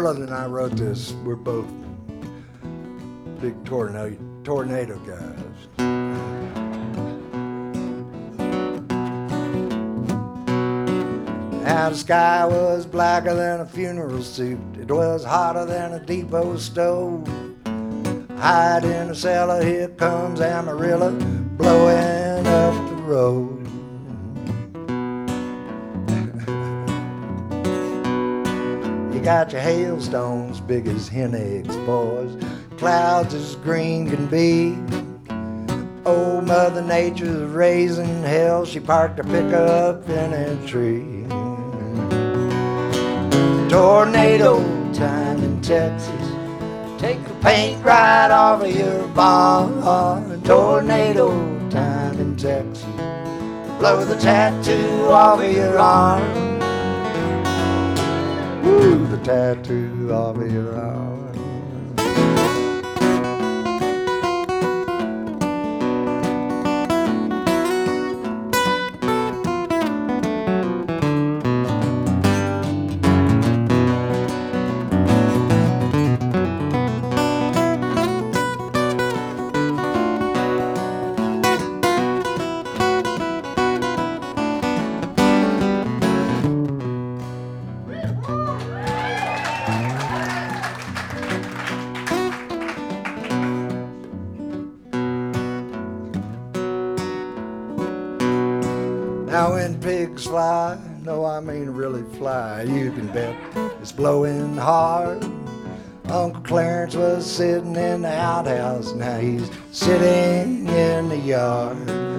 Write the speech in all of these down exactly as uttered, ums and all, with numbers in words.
brother and I wrote this. We're both big tornado, tornado guys. Now the sky was blacker than a funeral suit. It was hotter than a depot stove. Hide in the cellar, here comes Amarillo, blowing up the road. You got your hailstones big as hen eggs, boys, clouds as green can be. Old Mother Nature's raising hell, she parked her pickup in a tree. Tornado time in Texas, take the paint right off of your barn. Tornado time in Texas, blow the tattoo off of your arm. Woo, the tattoo off of your arm. Now when pigs fly, no I mean really fly, you can bet it's blowing hard. Uncle Clarence was sitting in the outhouse, now he's sitting in the yard.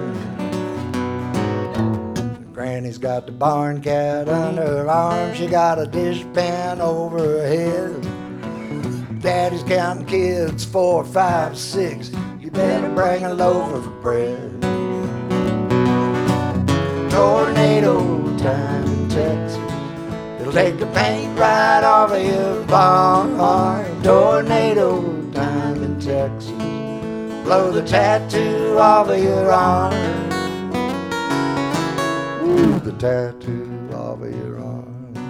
Granny's got the barn cat under her arm, she got a dishpan over her head. Daddy's counting kids, four, five, six, you better bring a loaf of bread. Tornado time in Texas, it'll take the paint right off of your barn. Tornado time in Texas, blow the tattoo off of your arm. Ooh, the tattoo off of your arm.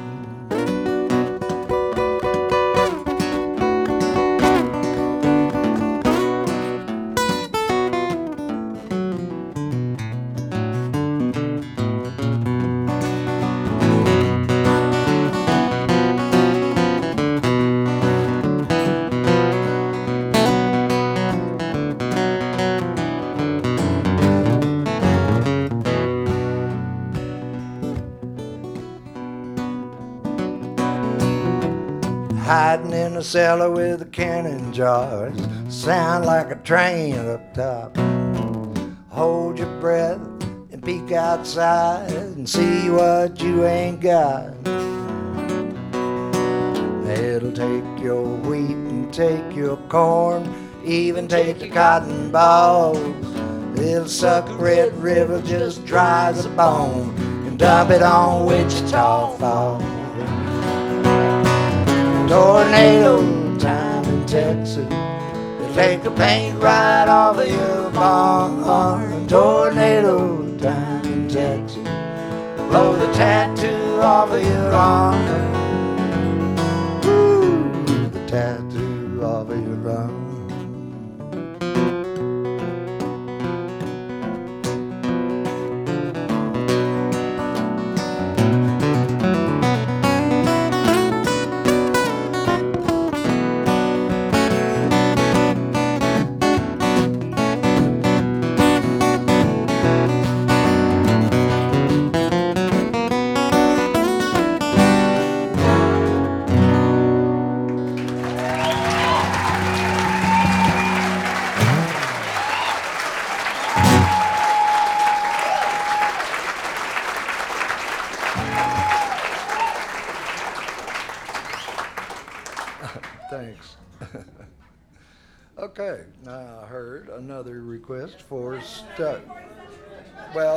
Hiding in the cellar with the cannon jars, sound like a train up top. Hold your breath and peek outside and see what you ain't got. It'll take your wheat and take your corn, even take the cotton balls. It'll suck a Red River just dry as a bone and dump it on Wichita Falls. Tornado time in Texas, it'll take the paint right off of your barn. Tornado time in Texas, blow the tattoo off of your arm. Ooh, the tattoo off of your arm. Thanks. Okay, now I heard another request for stuck. Well,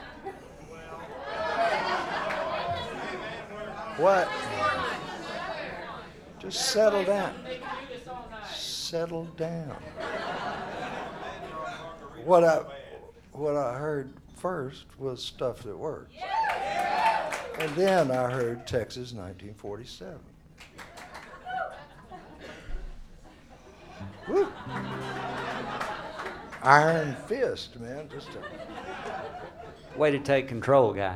what? Just settle down. Settle down. What I what I heard first was Stuff That Works, and then I heard Texas nineteen forty-seven. Woo. Iron fist, man. Just a... Way to take control, guy.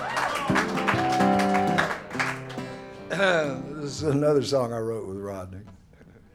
This is another song I wrote with Rodney.